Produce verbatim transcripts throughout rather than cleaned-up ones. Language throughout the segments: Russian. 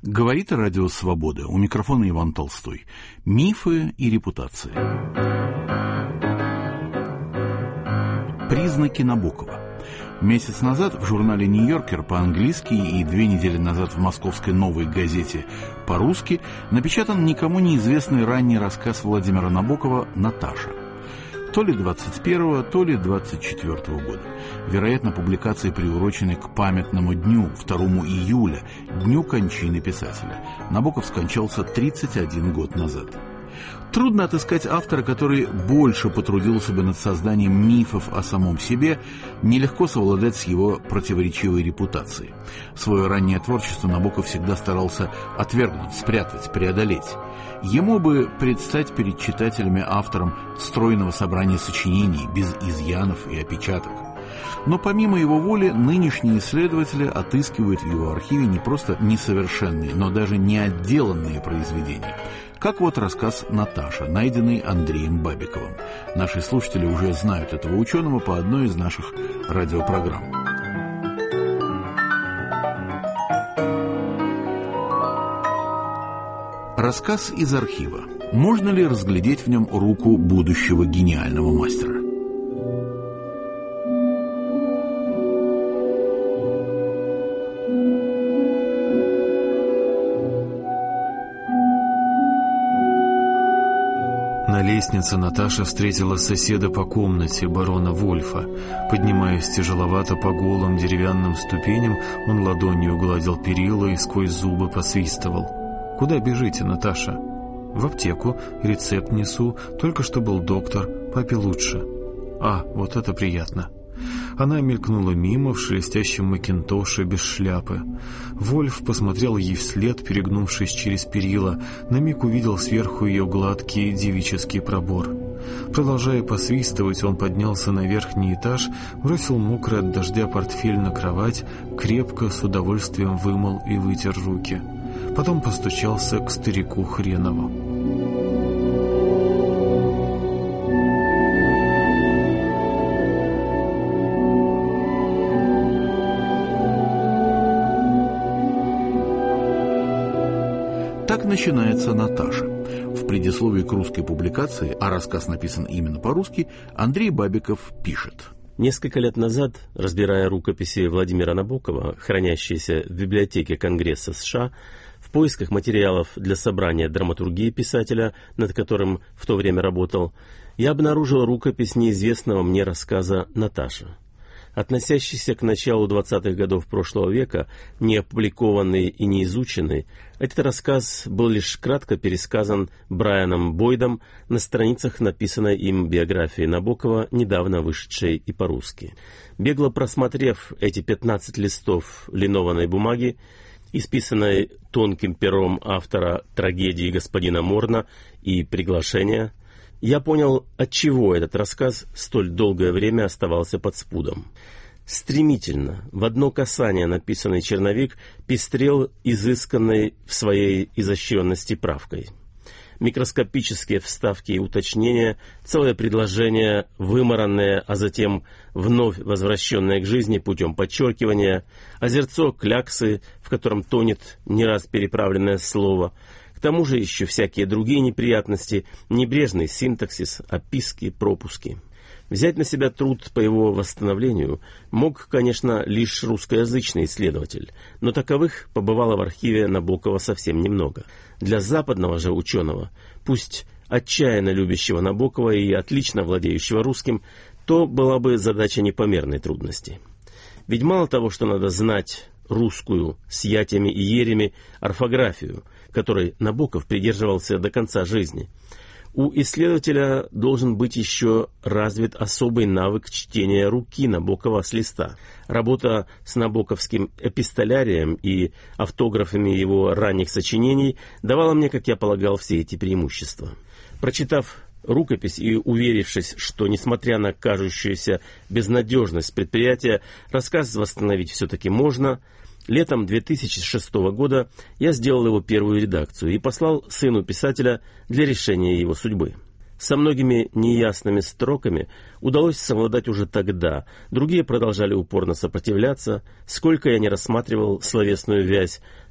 Говорит Радио Свобода. У микрофона Иван Толстой. Мифы и репутации. Признаки Набокова. Месяц назад в журнале «Нью-Йоркер» по-английски и две недели назад в московской «Новой газете» по-русски напечатан никому неизвестный ранний рассказ Владимира Набокова «Наташа». То ли двадцать первого, то ли двадцать четвёртого года. Вероятно, публикации приурочены к памятному дню, второго июля, дню кончины писателя. Набоков скончался тридцать один год назад. Трудно отыскать автора, который больше потрудился бы над созданием мифов о самом себе, нелегко совладать с его противоречивой репутацией. Свое раннее творчество Набоков всегда старался отвергнуть, спрятать, преодолеть. Ему бы предстать перед читателями автором стройного собрания сочинений, без изъянов и опечаток. Но помимо его воли, нынешние исследователи отыскивают в его архиве не просто несовершенные, но даже неотделанные произведения. Как вот рассказ «Наташа», найденный Андреем Бабиковым. Наши слушатели уже знают этого ученого по одной из наших радиопрограмм. Рассказ из архива. Можно ли разглядеть в нем руку будущего гениального мастера? На лестнице Наташа встретила соседа по комнате, барона Вольфа. Поднимаясь тяжеловато по голым деревянным ступеням, он ладонью гладил перила и сквозь зубы посвистывал. «Куда бежите, Наташа?» «В аптеку. Рецепт несу. Только что был доктор. Папе лучше». «А, вот это приятно». Она мелькнула мимо в шелестящем макинтоше без шляпы. Вольф посмотрел ей вслед, перегнувшись через перила. На миг увидел сверху ее гладкий девический пробор. Продолжая посвистывать, он поднялся на верхний этаж, бросил мокрый от дождя портфель на кровать, крепко, с удовольствием вымыл и вытер руки. Потом постучался к старику Хренову. Так начинается «Наташа». В предисловии к русской публикации, а рассказ написан именно по-русски, Андрей Бабиков пишет. Несколько лет назад, разбирая рукописи Владимира Набокова, хранящиеся в библиотеке Конгресса США, в поисках материалов для собрания драматургии писателя, над которым в то время работал, я обнаружил рукопись неизвестного мне рассказа «Наташа». Относящийся к началу двадцатых годов прошлого века, не опубликованный и не изученный, этот рассказ был лишь кратко пересказан Брайаном Бойдом на страницах написанной им биографии Набокова, недавно вышедшей и по-русски. Бегло просмотрев эти пятнадцать листов линованной бумаги, исписанной тонким пером автора трагедии господина Морна и приглашения, я понял, отчего этот рассказ столь долгое время оставался под спудом. Стремительно, в одно касание написанный черновик пестрел изысканной в своей изощренности правкой. Микроскопические вставки и уточнения, целое предложение, вымаранное, а затем вновь возвращенное к жизни путем подчеркивания, озерцо кляксы, в котором тонет не раз переправленное слово. К тому же еще всякие другие неприятности, небрежный синтаксис, описки, пропуски. Взять на себя труд по его восстановлению мог, конечно, лишь русскоязычный исследователь, но таковых побывало в архиве Набокова совсем немного. Для западного же ученого, пусть отчаянно любящего Набокова и отлично владеющего русским, то была бы задача непомерной трудности. Ведь мало того, что надо знать русскую с ятями и елями орфографию, которой Набоков придерживался до конца жизни, у исследователя должен быть еще развит особый навык чтения руки Набокова с листа. Работа с набоковским эпистолярием и автографами его ранних сочинений давала мне, как я полагал, все эти преимущества. Прочитав рукопись и уверившись, что, несмотря на кажущуюся безнадежность предприятия, рассказ восстановить все-таки можно, летом две тысячи шестого года я сделал его первую редакцию и послал сыну писателя для решения его судьбы. Со многими неясными строками удалось совладать уже тогда, другие продолжали упорно сопротивляться. Сколько я не рассматривал словесную вязь,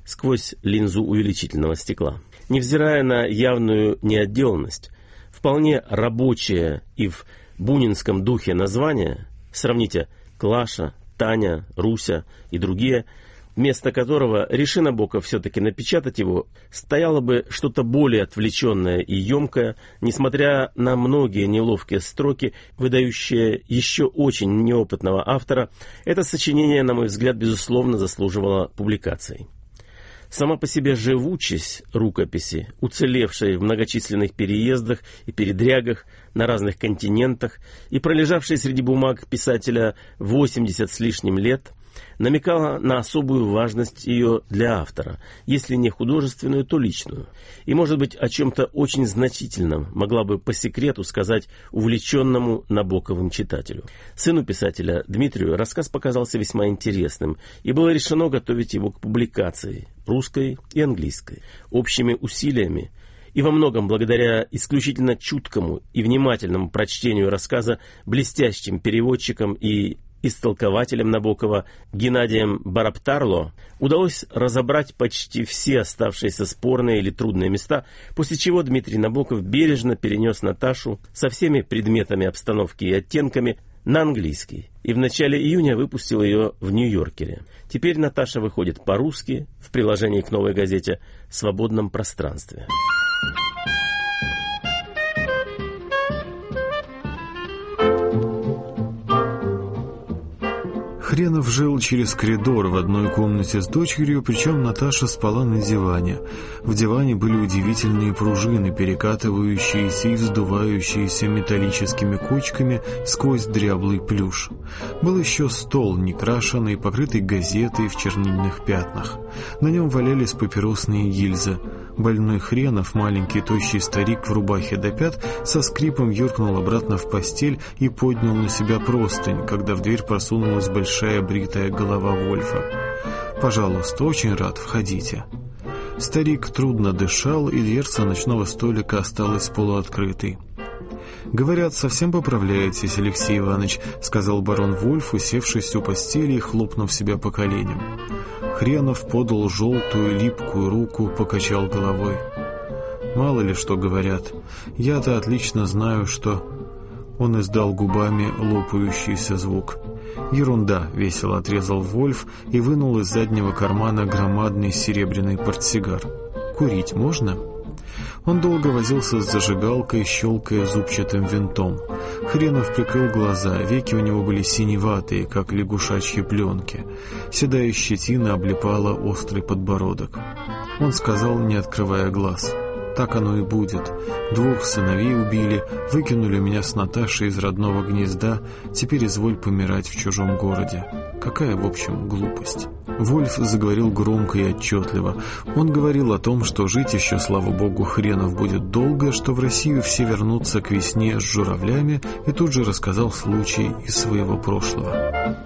сквозь линзу увеличительного стекла. Невзирая на явную неотделанность, вполне рабочее и в бунинском духе название, сравните Клаша, Таня, Руся и другие, вместо которого, реши Набоков все-таки напечатать его, стояло бы что-то более отвлеченное и емкое, несмотря на многие неловкие строки, выдающие еще очень неопытного автора, это сочинение, на мой взгляд, безусловно заслуживало публикации. Сама по себе живучесть рукописи, уцелевшей в многочисленных переездах и передрягах на разных континентах и пролежавшей среди бумаг писателя восемьдесят с лишним лет, намекала на особую важность ее для автора, если не художественную, то личную. И, может быть, о чем-то очень значительном могла бы по секрету сказать увлеченному Набоковым читателю. Сыну писателя Дмитрию рассказ показался весьма интересным, и было решено готовить его к публикации, русской и английской. Общими усилиями и во многом благодаря исключительно чуткому и внимательному прочтению рассказа блестящим переводчикам и истолкователем Набокова Геннадием Бараптарло удалось разобрать почти все оставшиеся спорные или трудные места, после чего Дмитрий Набоков бережно перенес Наташу со всеми предметами обстановки и оттенками на английский, и в начале июня выпустил ее в Нью-Йоркере. Теперь Наташа выходит по-русски в приложении к новой газете «В свободном пространстве». Хренов жил через коридор в одной комнате с дочерью, причем Наташа спала на диване. В диване были удивительные пружины, перекатывающиеся и вздувающиеся металлическими кочками сквозь дряблый плюш. Был еще стол, некрашенный, покрытый газетой в чернильных пятнах. На нем валялись папиросные гильзы. Больной Хренов, маленький тощий старик в рубахе до пят, со скрипом юркнул обратно в постель и поднял на себя простынь, когда в дверь просунулась большая бритая голова Вольфа. «Пожалуйста, очень рад, входите». Старик трудно дышал, и дверца ночного столика осталась полуоткрытой. «Говорят, совсем поправляетесь, Алексей Иванович», — сказал барон Вольф, усевшись у постели и хлопнув себя по коленям. Хренов подал желтую липкую руку, покачал головой. «Мало ли что говорят. Я-то отлично знаю, что...» Он издал губами лопающийся звук. «Ерунда», — весело отрезал Вольф и вынул из заднего кармана громадный серебряный портсигар. «Курить можно?» Он долго возился с зажигалкой, щелкая зубчатым винтом. Хренов прикрыл глаза, веки у него были синеватые, как лягушачьи пленки. Седая щетина облипала острый подбородок. Он сказал, не открывая глаз: «Так оно и будет. Двух сыновей убили, выкинули меня с Наташей из родного гнезда, теперь изволь помирать в чужом городе. Какая, в общем, глупость». Вольф заговорил громко и отчетливо. Он говорил о том, что жить еще, слава богу, Хренов будет долго, что в Россию все вернутся к весне с журавлями, и тут же рассказал случай из своего прошлого.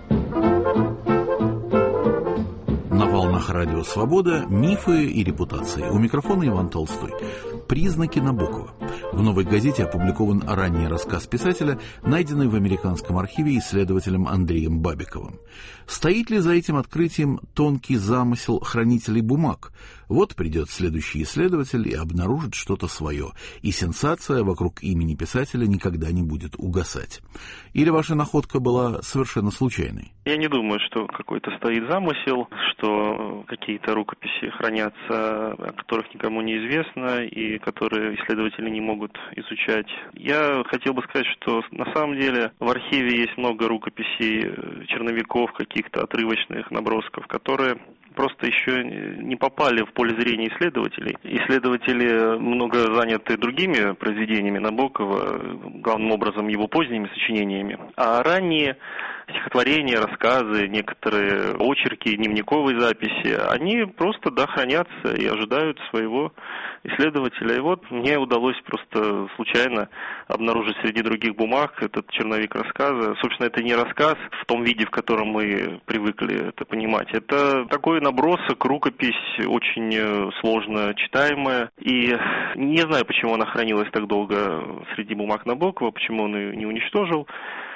На волнах радио «Свобода» мифы и репутации. У микрофона Иван Толстой. Признаки Набокова. В «Новой газете» опубликован ранний рассказ писателя, найденный в американском архиве исследователем Андреем Бабиковым. Стоит ли за этим открытием тонкий замысел хранителей бумаг? Вот придет следующий исследователь и обнаружит что-то свое, и сенсация вокруг имени писателя никогда не будет угасать. Или ваша находка была совершенно случайной? Я не думаю, что какой-то стоит замысел, что какие-то рукописи хранятся, о которых никому не известно, и которые исследователи не могут изучать. Я хотел бы сказать, что на самом деле в архиве есть много рукописей, черновиков, каких-то отрывочных набросков, которые просто еще не попали в поле зрения исследователей. Исследователи много заняты другими произведениями Набокова, главным образом его поздними сочинениями. А ранние стихотворения, рассказы, некоторые очерки, дневниковые записи, они просто, да, хранятся и ожидают своего исследователя. И вот мне удалось просто случайно обнаружить среди других бумаг этот черновик рассказа. Собственно, это не рассказ в том виде, в котором мы привыкли это понимать. Это такой набросок, рукопись, очень сложно читаемая. И не знаю, почему она хранилась так долго среди бумаг Набокова, почему он ее не уничтожил.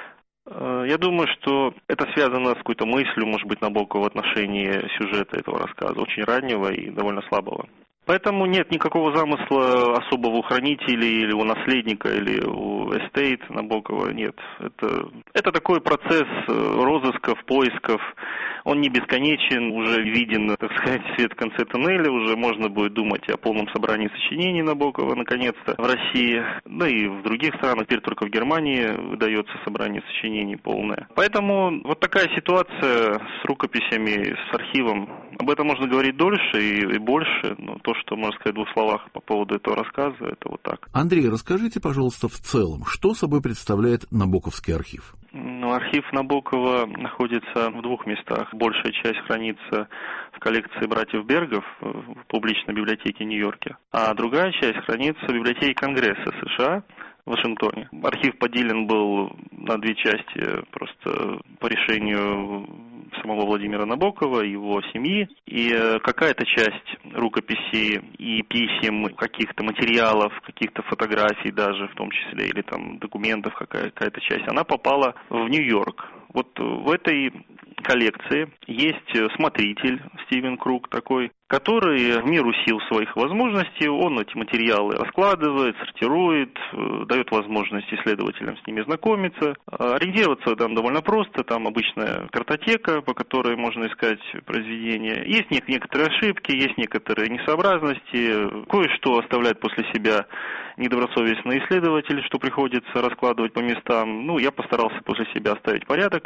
Я думаю, что это связано с какой-то мыслью, может быть, Набокова в отношении сюжета этого рассказа, очень раннего и довольно слабого. Поэтому нет никакого замысла особого у хранителей или у наследника, или у эстейт Набокова, нет. Это, это такой процесс розысков, поисков. Он не бесконечен, уже виден, так сказать, свет в конце тоннеля, уже можно будет думать о полном собрании сочинений Набокова, наконец-то, в России, да и в других странах, теперь только в Германии выдается собрание сочинений полное. Поэтому вот такая ситуация с рукописями, с архивом, об этом можно говорить дольше и, и больше, но то, что можно сказать в двух словах по поводу этого рассказа, это вот так. Андрей, расскажите, пожалуйста, в целом, что собой представляет Набоковский архив? Ну, архив Набокова находится в двух местах. Большая часть хранится в коллекции братьев Бергов в публичной библиотеке Нью-Йорке, а другая часть хранится в библиотеке Конгресса США в Вашингтоне. Архив поделен был на две части просто по решению самого Владимира Набокова, его семьи, и какая-то часть рукописей и писем, каких-то материалов, каких-то фотографий даже, в том числе, или там документов, какая-то часть, она попала в Нью-Йорк. Вот в этой коллекции есть смотритель Стивен Круг такой, который в меру сил своих возможностей, он эти материалы раскладывает, сортирует, дает возможность исследователям с ними знакомиться. Ориентироваться там довольно просто, там обычная картотека, по которой можно искать произведения. Есть некоторые ошибки, есть некоторые несообразности, кое-что оставляет после себя недобросовестный исследователь, что приходится раскладывать по местам. Ну, я постарался после себя оставить порядок.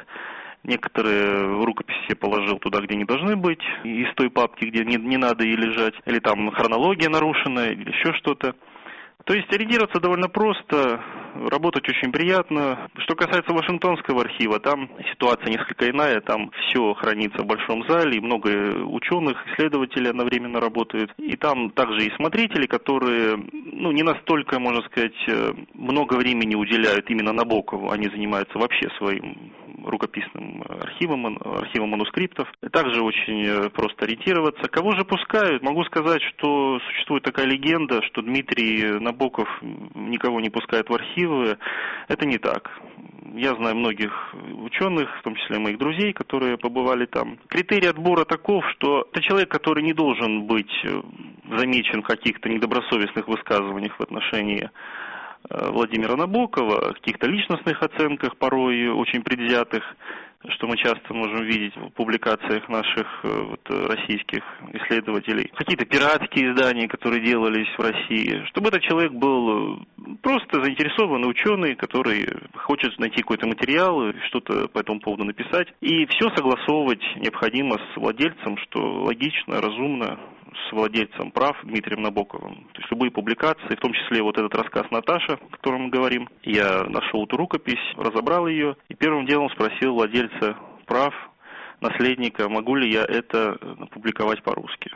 Некоторые рукописи положил туда, где не должны быть, из той папки, где не, не надо ей лежать, или там хронология нарушена, или еще что-то. То есть ориентироваться довольно просто, работать очень приятно. Что касается Вашингтонского архива, там ситуация несколько иная, там все хранится в большом зале, и много ученых, исследователей одновременно работают. И там также и смотрители, которые, ну, не настолько, можно сказать, много времени уделяют именно Набокову, они занимаются вообще своим рукописным архивом, архивом манускриптов. Также очень просто ориентироваться. Кого же пускают? Могу сказать, что существует такая легенда, что Дмитрий Набоков никого не пускает в архивы. Это не так. Я знаю многих ученых, в том числе моих друзей, которые побывали там. Критерий отбора таков, что это человек, который не должен быть замечен в каких-то недобросовестных высказываниях в отношении Владимира Набокова, каких-то личностных оценках, порой очень предвзятых, что мы часто можем видеть в публикациях наших вот, российских исследователей. Какие-то пиратские издания, которые делались в России. Чтобы этот человек был просто заинтересованный ученый, который хочет найти какой-то материал, что-то по этому поводу написать. И все согласовывать необходимо с владельцем, что логично, разумно, с владельцем прав Дмитрием Набоковым. То есть любые публикации, в том числе вот этот рассказ «Наташа», о котором мы говорим. Я нашел эту рукопись, разобрал ее и первым делом спросил владельца прав, наследника, могу ли я это опубликовать по-русски.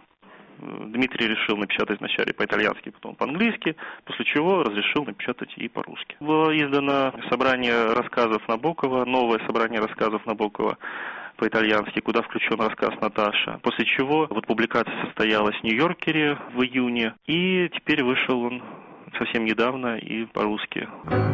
Дмитрий решил напечатать вначале по-итальянски, потом по-английски, после чего разрешил напечатать и по-русски. Было издано собрание рассказов Набокова, новое собрание рассказов Набокова по-итальянски, куда включен рассказ «Наташа». После чего вот публикация состоялась в Нью-Йоркере в июне, и теперь вышел он совсем недавно и по-русски.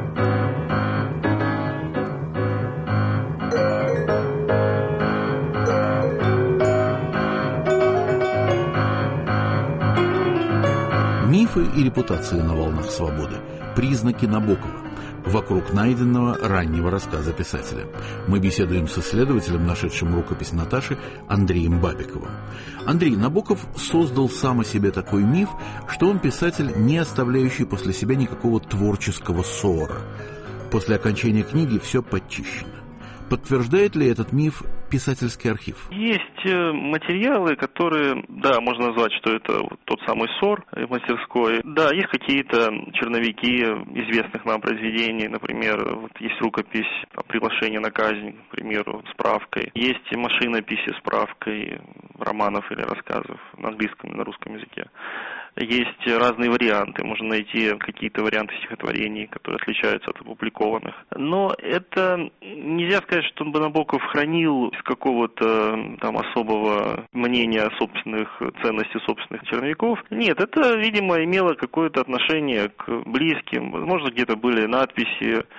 Мифы и репутации на волнах свободы. Признаки Набокова. Вокруг найденного раннего рассказа писателя. Мы беседуем с исследователем, нашедшим рукопись Наташи, Андреем Бабиковым. Андрей, Набоков создал сам о себе такой миф, что он писатель, не оставляющий после себя никакого творческого ссора. После окончания книги все подчищено. Подтверждает ли этот миф писательский архив? Есть материалы, которые, да, можно назвать, что это вот тот самый ссор в мастерской. Да, есть какие-то черновики известных нам произведений, например, вот есть рукопись «Приглашение на казнь», к примеру, справкой. Есть машинописи справкой романов или рассказов на английском и на русском языке. Есть разные варианты, можно найти какие-то варианты стихотворений, которые отличаются от опубликованных. Но это нельзя сказать, что Набоков хранил из какого-то там особого мнения собственных ценностей собственных черновиков. Нет, это, видимо, имело какое-то отношение к близким. Возможно, где-то были надписи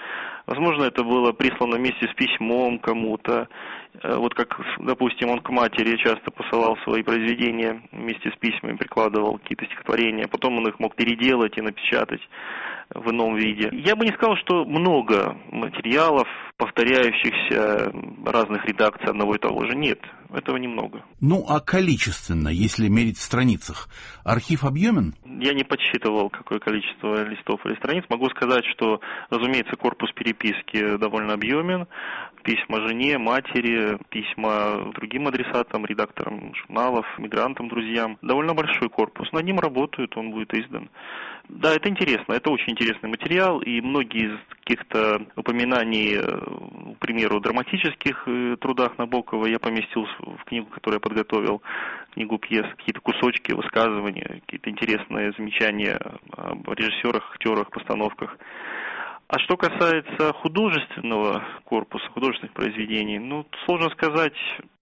Возможно, это было прислано вместе с письмом кому-то. Вот как, допустим, он к матери часто посылал свои произведения вместе с письмами, прикладывал какие-то стихотворения. Потом он их мог переделать и напечатать в ином виде. Я бы не сказал, что много материалов, повторяющихся разных редакций одного и того же. Нет, этого немного. Ну, а количественно, если мерить в страницах, архив объемен? Я не подсчитывал, какое количество листов или страниц. Могу сказать, что, разумеется, корпус переписки довольно объемен. Письма жене, матери, письма другим адресатам, редакторам журналов, мигрантам, друзьям. Довольно большой корпус. Над ним работают, он будет издан. Да, это интересно, это очень интересный материал, и многие из каких-то упоминаний, к примеру, драматических трудах Набокова я поместил в книгу, которую я подготовил, книгу пьес, какие-то кусочки, высказывания, какие-то интересные замечания об режиссерах, актерах, постановках. А что касается художественного корпуса, художественных произведений, ну, сложно сказать.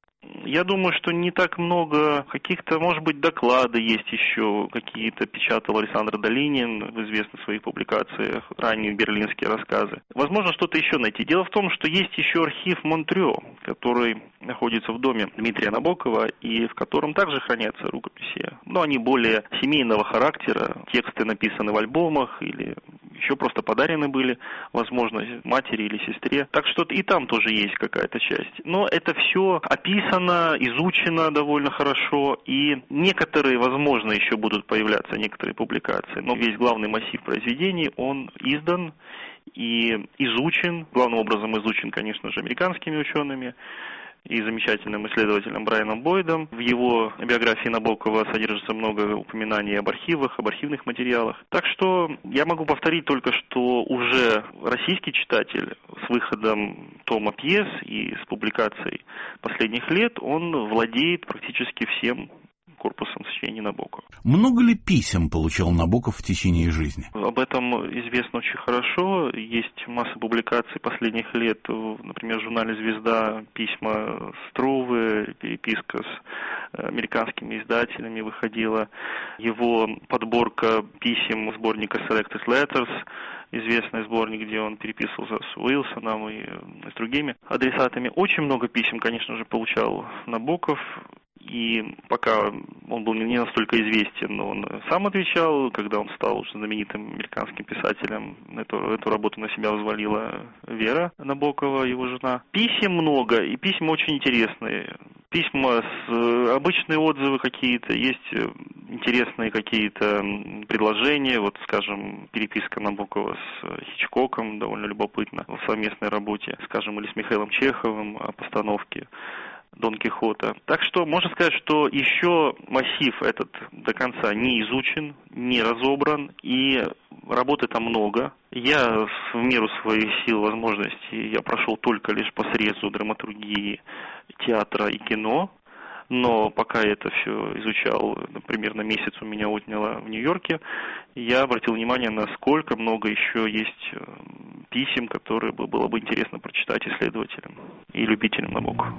Я думаю, что не так много каких-то, может быть, доклады есть еще, какие-то печатал Александр Долинин в известных своих публикациях, ранние берлинские рассказы. Возможно, что-то еще найти. Дело в том, что есть еще архив Монтрё, который находится в доме Дмитрия Набокова, и в котором также хранятся рукописи. Но они более семейного характера, тексты написаны в альбомах или еще просто подарены были, возможно, матери или сестре. Так что и там тоже есть какая-то часть. Но это все описано, изучено довольно хорошо, и некоторые, возможно, еще будут появляться, некоторые публикации. Но весь главный массив произведений, он издан и изучен, главным образом изучен, конечно же, американскими учеными и замечательным исследователем Брайаном Бойдом. В его биографии Набокова содержится много упоминаний об архивах, об архивных материалах. Так что я могу повторить только, что уже российский читатель с выходом тома пьес и с публикацией последних лет, он владеет практически всем корпусом сочинений Набокова. Много ли писем получал Набоков в течение жизни? Об этом известно очень хорошо. Есть масса публикаций последних лет, например, в журнале «Звезда» письма Струве, переписка с американскими издателями выходила. Его подборка писем сборника Selected Letters, известный сборник, где он переписывался с Уилсоном и с другими адресатами. Очень много писем, конечно же, получал Набоков. И пока он был не настолько известен, но он сам отвечал, когда он стал уже знаменитым американским писателем. Эту, эту работу на себя взвалила Вера Набокова, его жена. Писем много, и письма очень интересные. Письма, с, обычные отзывы какие-то, есть интересные какие-то предложения. Вот, скажем, переписка Набокова с Хичкоком, довольно любопытно, в совместной работе, скажем, или с Михаилом Чеховым о постановке Дон Кихота. Так что можно сказать, что еще массив этот до конца не изучен, не разобран, и работы там много. Я в меру своих сил, возможностей, я прошел только лишь по срезу драматургии театра и кино, но пока я это все изучал, примерно месяц у меня отняло в Нью-Йорке, я обратил внимание, насколько много еще есть писем, которые было бы интересно прочитать исследователям и любителям Набокова.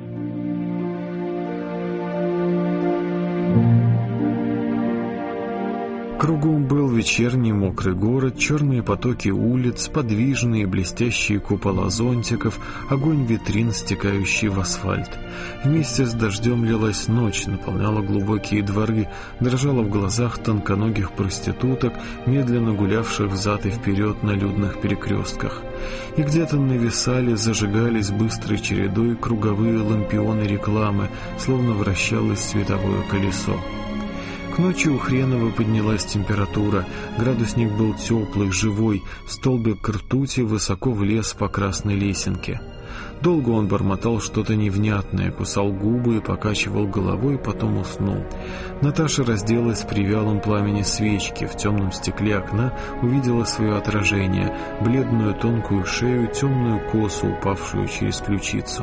Кругом был вечерний мокрый город, черные потоки улиц, подвижные блестящие купола зонтиков, огонь витрин, стекающий в асфальт. Вместе с дождем лилась ночь, наполняла глубокие дворы, дрожала в глазах тонконогих проституток, медленно гулявших взад и вперед на людных перекрестках. И где-то нависали, зажигались быстрой чередой круговые лампионы рекламы, словно вращалось световое колесо. К ночи у Хренова поднялась температура, градусник был теплый, живой, столбик ртути высоко влез по красной лесенке. Долго он бормотал что-то невнятное, кусал губы и покачивал головой, потом уснул. Наташа разделась при вялом пламени свечки, в темном стекле окна увидела свое отражение, бледную тонкую шею, темную косу, упавшую через ключицу.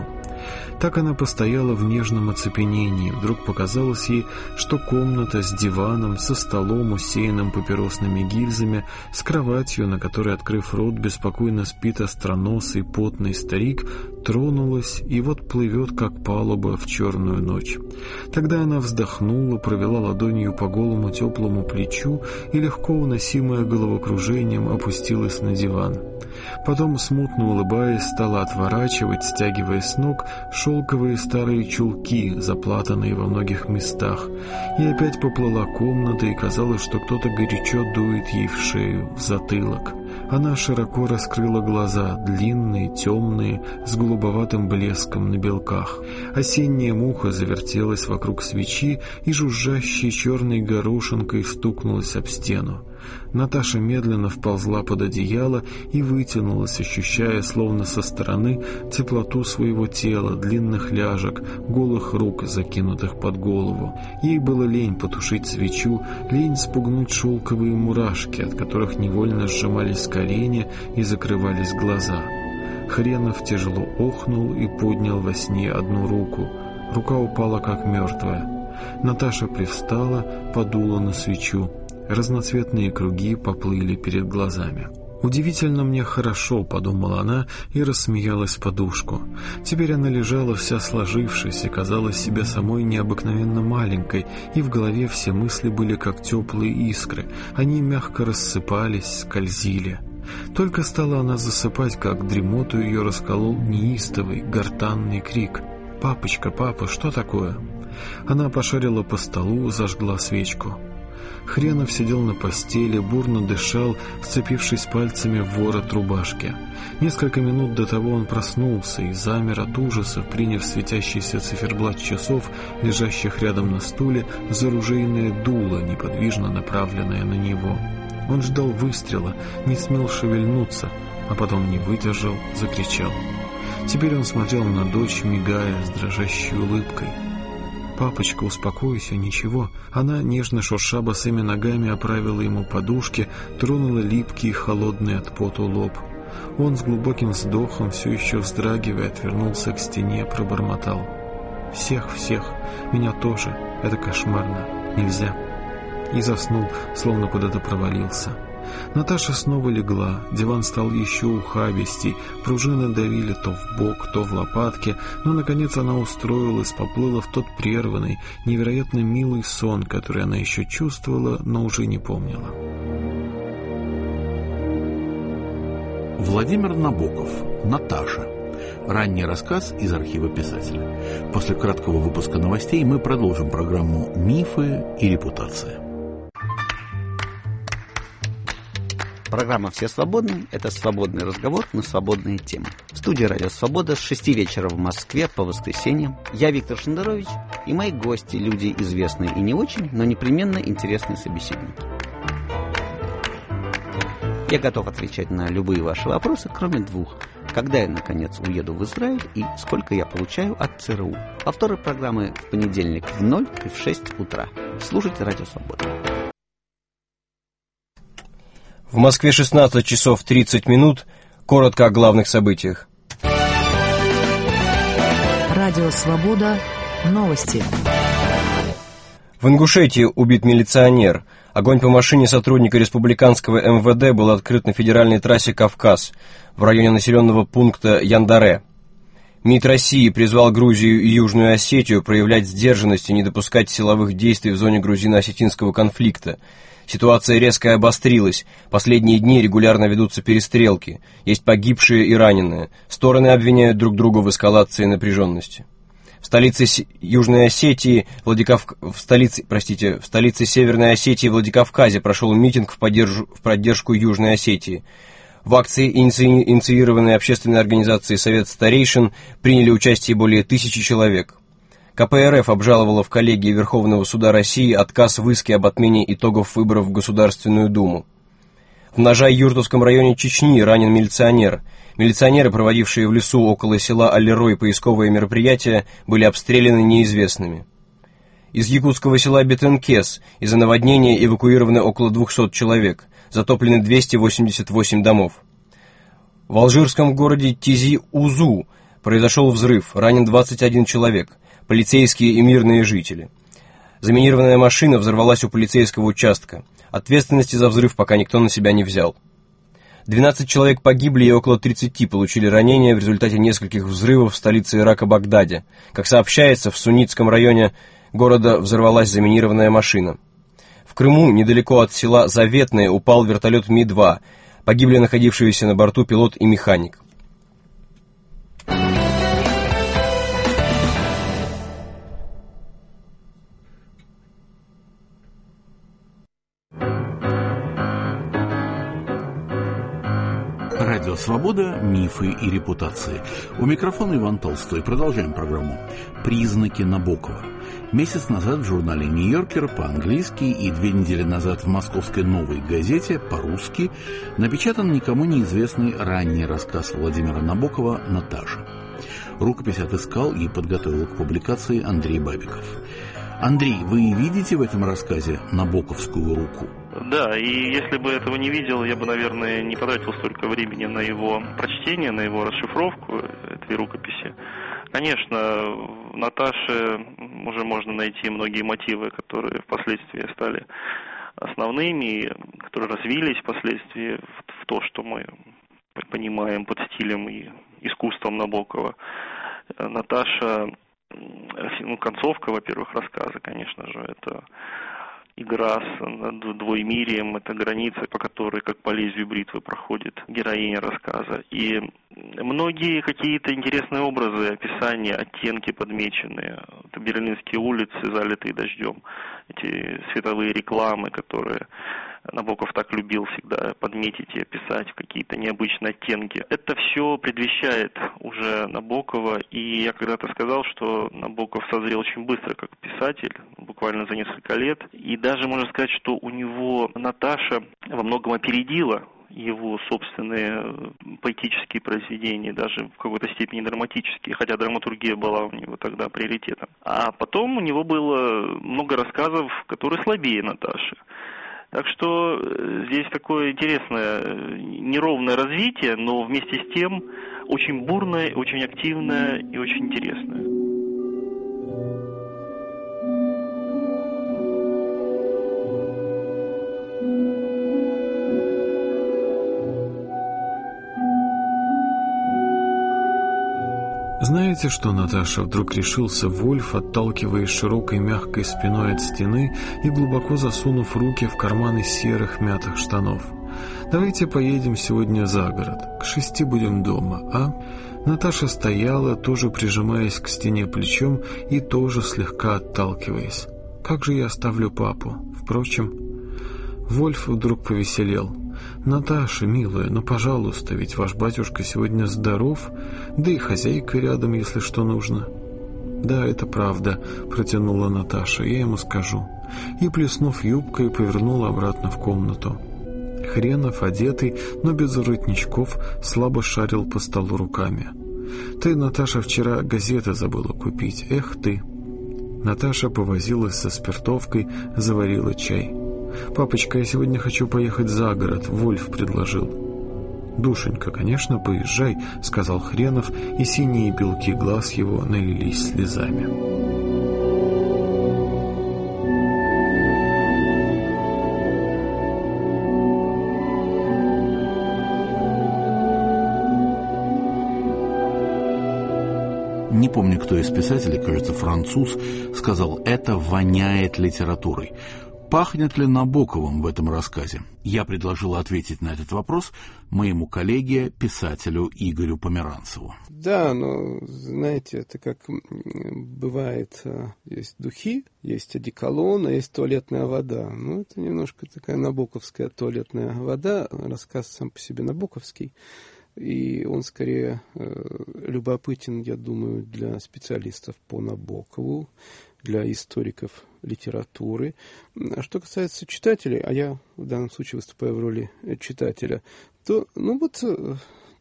Так она постояла в нежном оцепенении. Вдруг показалось ей, что комната с диваном, со столом, усеянным папиросными гильзами, с кроватью, на которой, открыв рот, беспокойно спит остроносый потный старик, тронулась и вот плывет, как палуба в черную ночь. Тогда она вздохнула, провела ладонью по голому теплому плечу и, легко уносимая головокружением, опустилась на диван. Потом, смутно улыбаясь, стала отворачивать, стягивая с ног шелковые старые чулки, заплатанные во многих местах, и опять поплыла комнатой, и казалось, что кто-то горячо дует ей в шею, в затылок. Она широко раскрыла глаза, длинные, темные, с голубоватым блеском на белках. Осенняя муха завертелась вокруг свечи и жужжащей черной горошинкой стукнулась об стену. Наташа медленно вползла под одеяло и вытянулась, ощущая, словно со стороны, теплоту своего тела, длинных ляжек, голых рук, закинутых под голову. Ей было лень потушить свечу, лень спугнуть шелковые мурашки, от которых невольно сжимались колени и закрывались глаза. Хренов тяжело охнул и поднял во сне одну руку. Рука упала, как мертвая. Наташа привстала, подула на свечу. Разноцветные круги поплыли перед глазами. «Удивительно мне хорошо», — подумала она и рассмеялась в подушку. Теперь она лежала вся сложившись и казалась себе самой необыкновенно маленькой, и в голове все мысли были как теплые искры. Они мягко рассыпались, скользили. Только стала она засыпать, как дремоту ее расколол неистовый, гортанный крик. «Папочка, папа, что такое?» Она пошарила по столу, зажгла свечку. Хренов сидел на постели, бурно дышал, вцепившись пальцами в ворот рубашки. Несколько минут до того он проснулся и замер от ужаса, приняв светящийся циферблат часов, лежащих рядом на стуле, за оружейное дуло, неподвижно направленное на него. Он ждал выстрела, не смел шевельнуться, а потом не выдержал, закричал. Теперь он смотрел на дочь, мигая с дрожащей улыбкой. «Папочка, успокойся, ничего». Она, нежно шурша босыми ногами, оправила ему подушки, тронула липкий и холодный от поту лоб. Он с глубоким вздохом, все еще вздрагивая, отвернулся к стене, пробормотал. «Всех, всех, меня тоже, это кошмарно, нельзя». И заснул, словно куда-то провалился. Наташа снова легла, диван стал еще ухабистей, пружины давили то в бок, то в лопатки, но, наконец, она устроилась, поплыла в тот прерванный, невероятно милый сон, который она еще чувствовала, но уже не помнила. Владимир Набоков. Наташа. Ранний рассказ из архива писателя. После краткого выпуска новостей мы продолжим программу «Мифы и репутация». Программа «Все свободны» — это свободный разговор на свободные темы. В студии «Радио Свобода» с шести вечера в Москве по воскресеньям я, Виктор Шендерович, и мои гости, люди известные и не очень, но непременно интересные собеседники. Я готов отвечать на любые ваши вопросы, кроме двух. Когда я, наконец, уеду в Израиль и сколько я получаю от ЦРУ. Повторы программы в понедельник в ноль и в шесть утра. Слушайте «Радио Свобода». В Москве шестнадцать часов тридцать минут. Коротко о главных событиях. Радио «Свобода». Новости. В Ингушетии убит милиционер. Огонь по машине сотрудника республиканского эм вэ дэ был открыт на федеральной трассе «Кавказ» в районе населенного пункта Яндаре. МИД России призвал Грузию и Южную Осетию проявлять сдержанность и не допускать силовых действий в зоне грузино-осетинского конфликта. Ситуация резко обострилась. Последние дни регулярно ведутся перестрелки. Есть погибшие и раненые. Стороны обвиняют друг друга в эскалации напряженности. В столице С... Южной Осетии, Владикав... в столице, простите, в столице Северной Осетии, Владикавказе прошел митинг в, поддерж... в поддержку Южной Осетии. В акции, иници... инициированной общественной организацией «Совет старейшин», приняли участие более тысячи человек. ка пэ эр эф обжаловала в коллегии Верховного суда России отказ в иске об отмене итогов выборов в Государственную Думу. В Нажай-Юртовском районе Чечни ранен милиционер. Милиционеры, проводившие в лесу около села Алерой поисковые мероприятия, были обстреляны неизвестными. Из якутского села Бетенкес из-за наводнения эвакуированы около двухсот человек, затоплены двести восемьдесят восемь домов. В алжирском городе Тизи-Узу Произошел взрыв, ранен двадцать один человек, полицейские и мирные жители. Заминированная машина взорвалась у полицейского участка. Ответственности за взрыв пока никто на себя не взял. двенадцать человек погибли и около тридцати получили ранения в результате нескольких взрывов в столице Ирака Багдаде. Как сообщается, в суннитском районе города взорвалась заминированная машина. В Крыму, недалеко от села Заветное, упал вертолет Ми два. Погибли находившиеся на борту пилот и механик. Радио «Свобода. Мифы и репутации». У микрофона Иван Толстой. Продолжаем программу. Признаки Набокова. Месяц назад в журнале «Нью-Йоркер» по-английски и две недели назад в московской «Новой газете» по-русски напечатан никому неизвестный ранний рассказ Владимира Набокова «Наташа». Рукопись отыскал и подготовил к публикации Андрей Бабиков. Андрей, вы видите в этом рассказе набоковскую руку? Да, и если бы этого не видел, я бы, наверное, не потратил столько времени на его прочтение, на его расшифровку этой рукописи. Конечно, в Наташе уже можно найти многие мотивы, которые впоследствии стали основными, которые развились впоследствии в то, что мы понимаем под стилем и искусством Набокова. Наташа, ну, концовка, во-первых, рассказа, конечно же, это игра с двоемирием, это граница, по которой, как по лезвию бритвы, проходит героиня рассказа. И многие какие-то интересные образы, описания, оттенки подмеченные. Это берлинские улицы, залитые дождем. Эти световые рекламы, которые Набоков так любил всегда подметить и описать, какие-то необычные оттенки. Это все предвещает уже Набокова, и я когда-то сказал, что Набоков созрел очень быстро как писатель, буквально за несколько лет, и даже можно сказать, что у него Наташа во многом опередила его собственные поэтические произведения, даже в какой-то степени драматические, хотя драматургия была у него тогда приоритетом. А потом у него было много рассказов, которые слабее Наташи. Так что здесь такое интересное, неровное развитие, но вместе с тем очень бурное, очень активное и очень интересное. Знаете, что, Наташа, вдруг решился Вольф, отталкиваясь широкой мягкой спиной от стены и глубоко засунув руки в карманы серых мятых штанов. Давайте поедем сегодня за город, к шести будем дома, а? Наташа стояла, тоже прижимаясь к стене плечом и тоже слегка отталкиваясь. Как же я оставлю папу? Впрочем, Вольф вдруг повеселел. «Наташа, милая, ну, пожалуйста, ведь ваш батюшка сегодня здоров, да и хозяйка рядом, если что нужно». «Да, это правда», — протянула Наташа, — «я ему скажу». И, плеснув юбкой, повернула обратно в комнату. Хренов, одетый, но без воротничков, слабо шарил по столу руками. «Ты, Наташа, вчера газеты забыла купить, эх ты». Наташа повозилась со спиртовкой, заварила чай. «Папочка, я сегодня хочу поехать за город», — Вольф предложил. «Душенька, конечно, поезжай», — сказал Хренов, и синие белки глаз его налились слезами. Не помню, кто из писателей, кажется, француз, сказал: «Это воняет литературой». Пахнет ли Набоковым в этом рассказе? Я предложила ответить на этот вопрос моему коллеге, писателю Игорю Померанцеву. Да, но, знаете, это как бывает, есть духи, есть одеколон, а есть туалетная вода. Ну, это немножко такая набоковская туалетная вода, рассказ сам по себе набоковский. И он скорее э, любопытен, я думаю, для специалистов по Набокову, для историков литературы. А что касается читателей, а я в данном случае выступаю в роли читателя, то, ну вот,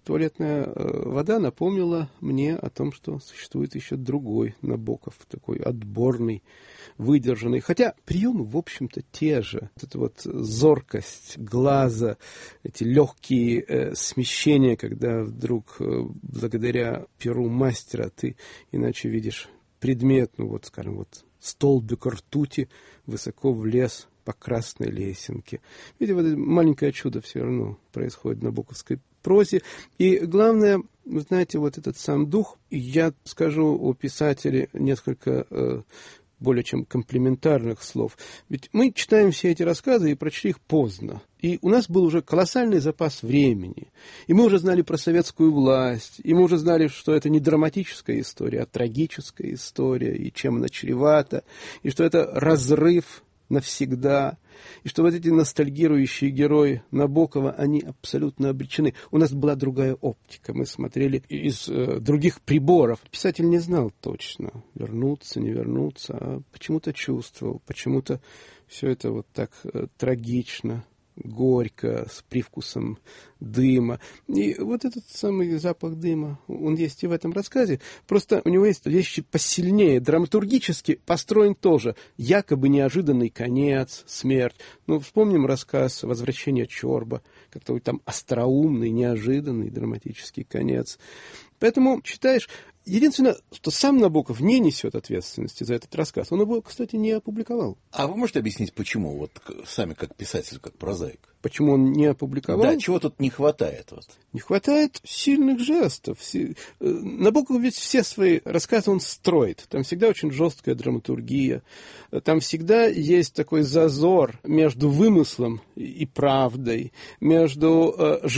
туалетная э, вода напомнила мне о том, что существует еще другой Набоков, такой отборный, выдержанный. Хотя приемы, в общем-то, те же. Вот эта вот зоркость глаза, эти легкие э, смещения, когда вдруг э, благодаря перу мастера ты иначе видишь предмет, ну вот, скажем, вот столбик ртути высоко влез по красной лесенке. Видите, вот это маленькое чудо все равно происходит в набоковской прозе. И главное, вы знаете, вот этот сам дух, я скажу о писателе несколько э, более чем комплиментарных слов. Ведь мы читаем все эти рассказы и прочли их поздно. И у нас был уже колоссальный запас времени. И мы уже знали про советскую власть. И мы уже знали, что это не драматическая история, а трагическая история. И чем она чревата. И что это разрыв навсегда. И что вот эти ностальгирующие герои Набокова, они абсолютно обречены. У нас была другая оптика. Мы смотрели из э, других приборов. Писатель не знал точно, вернуться, не вернуться, а почему-то чувствовал, почему-то все это вот так э, трагично, горько, с привкусом дыма. И вот этот самый запах дыма, он есть и в этом рассказе. Просто у него есть вещи посильнее. Драматургически построен тоже. Якобы неожиданный конец, смерть. Ну, вспомним рассказ «Возвращение Чорба». Как-то там остроумный, неожиданный драматический конец. Поэтому читаешь. Единственное, что сам Набоков не несет ответственности за этот рассказ. Он его, кстати, не опубликовал. А вы можете объяснить, почему? Вот сами как писатель, как прозаик. Почему он не опубликовал? Да, чего тут не хватает? Вот. Не хватает сильных жестов. Набоков ведь все свои рассказы он строит. Там всегда очень жесткая драматургия. Там всегда есть такой зазор между вымыслом и правдой, между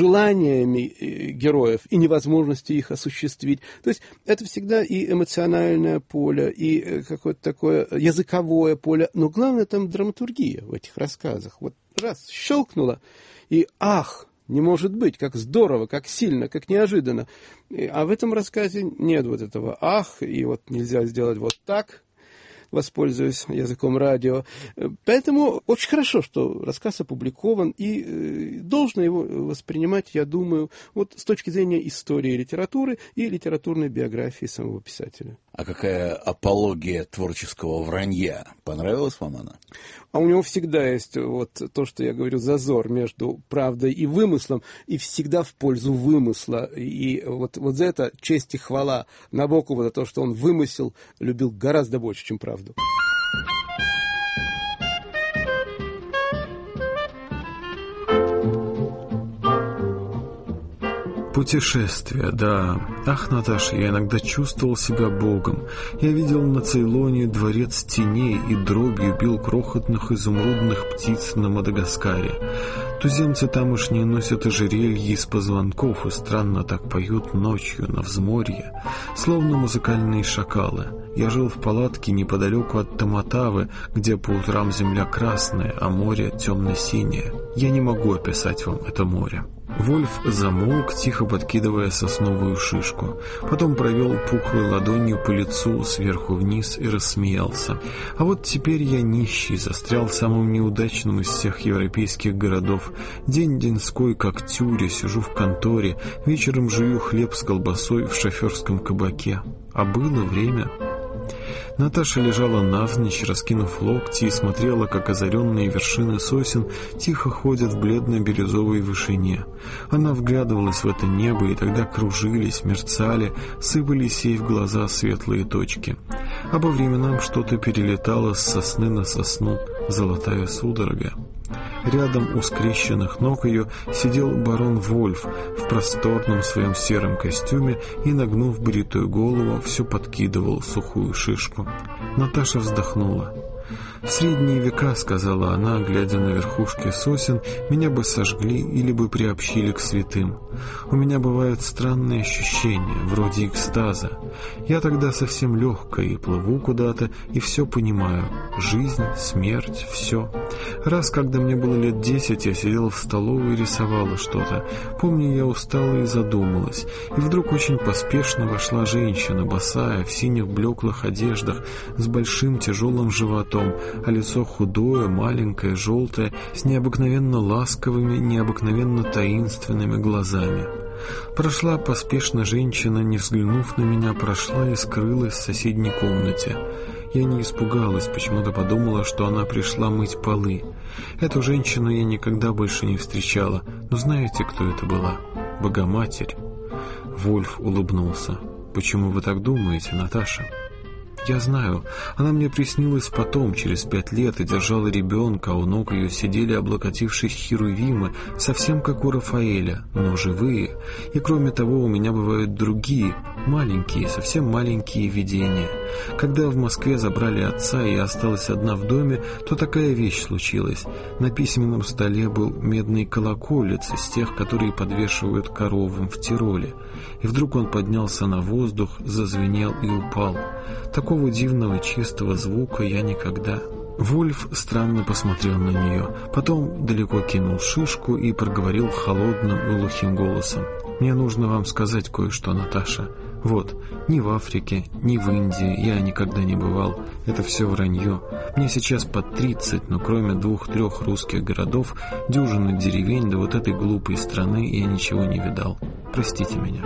желаниями героев и невозможностью их осуществить. То есть это всегда и эмоциональное поле, и какое-то такое языковое поле. Но главное там драматургия в этих рассказах. Вот раз щелкнуло, и ах, не может быть, как здорово, как сильно, как неожиданно. А в этом рассказе нет вот этого ах, и вот нельзя сделать вот так, воспользуюсь языком радио. Поэтому очень хорошо, что рассказ опубликован, и должно его воспринимать, я думаю, вот с точки зрения истории литературы и литературной биографии самого писателя. А какая апология творческого вранья? Понравилась вам она? А у него всегда есть вот то, что я говорю, зазор между правдой и вымыслом, и всегда в пользу вымысла. И вот, вот за это честь и хвала Набокову, за то, что он вымысел любил гораздо больше, чем правду. Путешествия, да. Ах, Наташа, я иногда чувствовал себя богом. Я видел на Цейлоне дворец теней и дробью бил крохотных изумрудных птиц на Мадагаскаре. Туземцы тамошние носят ожерелья из позвонков и странно так поют ночью на взморье, словно музыкальные шакалы. Я жил в палатке неподалеку от Таматавы, где по утрам земля красная, а море темно-синее. Я не могу описать вам это море. Вольф замолк, тихо подкидывая сосновую шишку. Потом провел пухлой ладонью по лицу сверху вниз и рассмеялся. А вот теперь я нищий, застрял в самом неудачном из всех европейских городов. День-деньской, как тюря, сижу в конторе, вечером жую хлеб с колбасой в шоферском кабаке. А было время... Наташа лежала навзничь, раскинув локти, и смотрела, как озаренные вершины сосен тихо ходят в бледно-бирюзовой вышине. Она вглядывалась в это небо, и тогда кружились, мерцали, сыпались ей в глаза светлые точки. А по временам что-то перелетало с сосны на сосну, золотая судорога. Рядом у скрещенных ног ее сидел барон Вольф в просторном своем сером костюме и, нагнув бритую голову, все подкидывал сухую шишку. Наташа вздохнула. «В средние века, — сказала она, глядя на верхушки сосен, — меня бы сожгли или бы приобщили к святым. У меня бывают странные ощущения, вроде экстаза. Я тогда совсем легкая и плыву куда-то, и все понимаю. Жизнь, смерть, все. Раз, когда мне было лет десять, я сидела в столовой и рисовала что-то. Помню, я устала и задумалась. И вдруг очень поспешно вошла женщина, босая, в синих блеклых одеждах, с большим тяжелым животом, а лицо худое, маленькое, желтое, с необыкновенно ласковыми, необыкновенно таинственными глазами. Прошла поспешно женщина, не взглянув на меня, прошла и скрылась в соседней комнате. Я не испугалась, почему-то подумала, что она пришла мыть полы. Эту женщину я никогда больше не встречала, но знаете, кто это была? Богоматерь. Вольф улыбнулся. «Почему вы так думаете, Наташа?» «Я знаю. Она мне приснилась потом, через пять лет, и держала ребенка, а у ног ее сидели облокотившись херувимы, совсем как у Рафаэля, но живые. И кроме того, у меня бывают другие, маленькие, совсем маленькие видения. Когда в Москве забрали отца, и я осталась одна в доме, то такая вещь случилась. На письменном столе был медный колоколец из тех, которые подвешивают коровам в Тироле. И вдруг он поднялся на воздух, зазвенел и упал. Такого дивного чистого звука я никогда... Вольф странно посмотрел на нее, потом далеко кинул шишку и проговорил холодным и глухим голосом. «Мне нужно вам сказать кое-что, Наташа. Вот, ни в Африке, ни в Индии я никогда не бывал. Это все вранье. Мне сейчас под тридцать, но кроме двух-трех русских городов, дюжины деревень, да вот этой глупой страны я ничего не видал. Простите меня».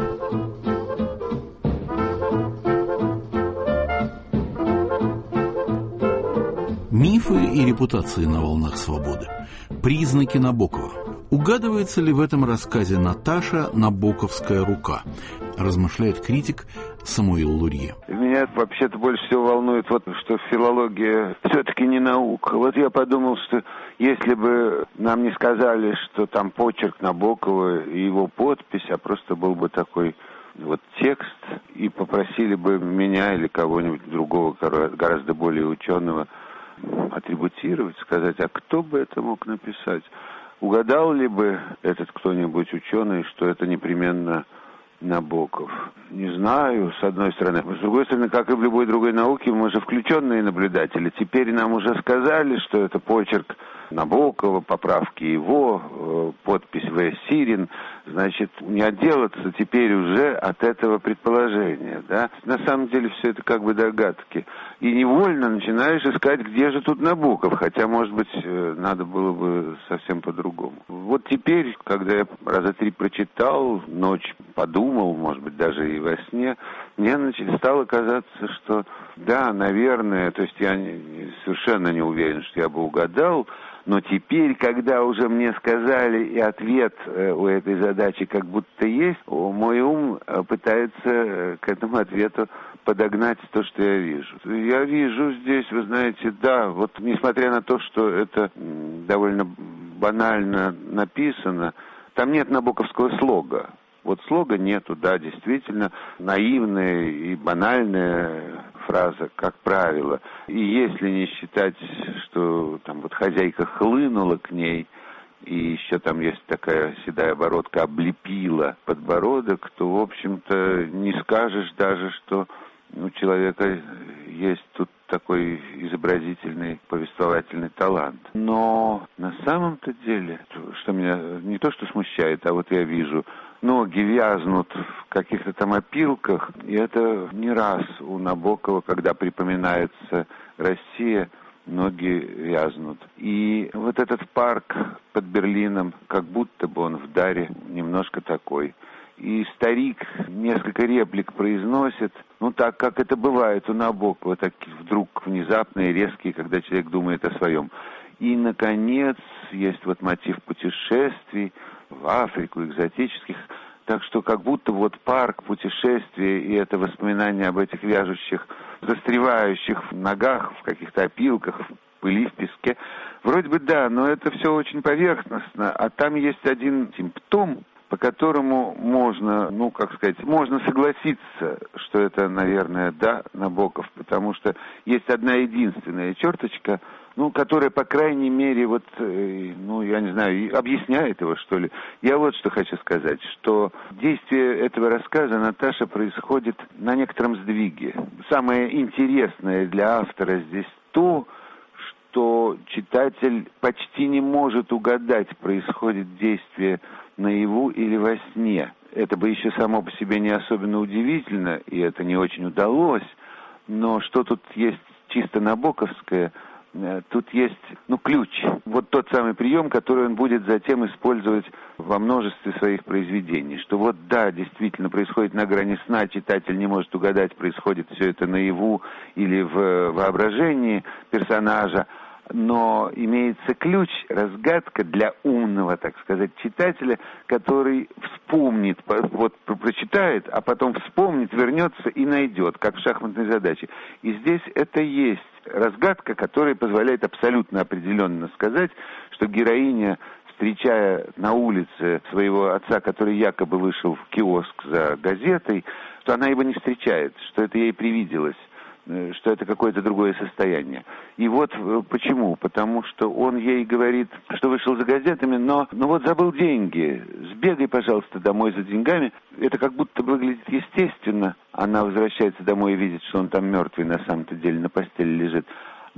Мифы и репутации на волнах свободы. Признаки Набокова. Угадывается ли в этом рассказе Наташа набоковская рука? Размышляет критик Самуил Лурье. Меня вообще-то больше всего волнует, вот, что филология все-таки не наука. Вот я подумал, что если бы нам не сказали, что там почерк Набокова и его подпись, а просто был бы такой вот текст, и попросили бы меня или кого-нибудь другого, гораздо более ученого, атрибутировать, сказать, а кто бы это мог написать? Угадал ли бы этот кто-нибудь ученый, что это непременно Набоков? Не знаю, с одной стороны. С другой стороны, как и в любой другой науке, мы же включенные наблюдатели. Теперь нам уже сказали, что это почерк Набокова, поправки его, подпись В. Сирин. Значит, не отделаться теперь уже от этого предположения, да? На самом деле все это как бы догадки. И невольно начинаешь искать, где же тут Набоков, хотя, может быть, надо было бы совсем по-другому. Вот теперь, когда я раза три прочитал, ночь подумал, может быть, даже и во сне, мне стало казаться, что да, наверное, то есть я совершенно не уверен, что я бы угадал, но теперь, когда уже мне сказали, и ответ у этой задачи как будто есть, мой ум пытается к этому ответу подогнать то, что я вижу. Я вижу здесь, вы знаете, да, вот несмотря на то, что это довольно банально написано, там нет набоковского слога. Вот слога нету, да, действительно, наивная и банальная фраза, как правило. И если не считать, что там вот хозяйка хлынула к ней, и еще там есть такая седая бородка, облепила подбородок, то, в общем-то, не скажешь даже, что у человека есть тут такой изобразительный повествовательный талант. Но на самом-то деле, что меня не то что смущает, а вот я вижу, ноги вязнут в каких-то там опилках, и это не раз у Набокова, когда припоминается Россия, ноги вязнут. И вот этот парк под Берлином, как будто бы он в даре немножко такой. И старик несколько реплик произносит, ну так, как это бывает у Набокова, так вдруг внезапные, резкие, когда человек думает о своем. И, наконец, есть вот мотив путешествий в Африку, экзотических, так что как будто вот парк, путешествия и это воспоминание об этих вяжущих, застревающих в ногах, в каких-то опилках, в пыли, в песке, вроде бы да, но это все очень поверхностно, а там есть один симптом, по которому можно, ну, как сказать, можно согласиться, что это, наверное, да, Набоков, потому что есть одна единственная черточка, ну, которая, по крайней мере, вот, ну, я не знаю, объясняет его, что ли. Я вот что хочу сказать, что действие этого рассказа, Наташа, происходит на некотором сдвиге. Самое интересное для автора здесь то, что читатель почти не может угадать, происходит действие наяву или во сне. Это бы еще само по себе не особенно удивительно, и это не очень удалось, но что тут есть чисто набоковское, тут есть, ну, ключ. Вот тот самый прием, который он будет затем использовать во множестве своих произведений. Что вот, да, действительно, происходит на грани сна, читатель не может угадать, происходит все это наяву или в воображении персонажа. Но имеется ключ, разгадка для умного, так сказать, читателя, который вспомнит, вот прочитает, а потом вспомнит, вернется и найдет, как в шахматной задаче. И здесь это есть разгадка, которая позволяет абсолютно определенно сказать, что героиня, встречая на улице своего отца, который якобы вышел в киоск за газетой, что она его не встречает, что это ей привиделось, что это какое-то другое состояние. И вот почему. Потому что он ей говорит, что вышел за газетами, но ну вот забыл деньги. Сбегай, пожалуйста, домой за деньгами. Это как будто выглядит естественно. Она возвращается домой и видит, что он там мертвый на самом-то деле на постели лежит.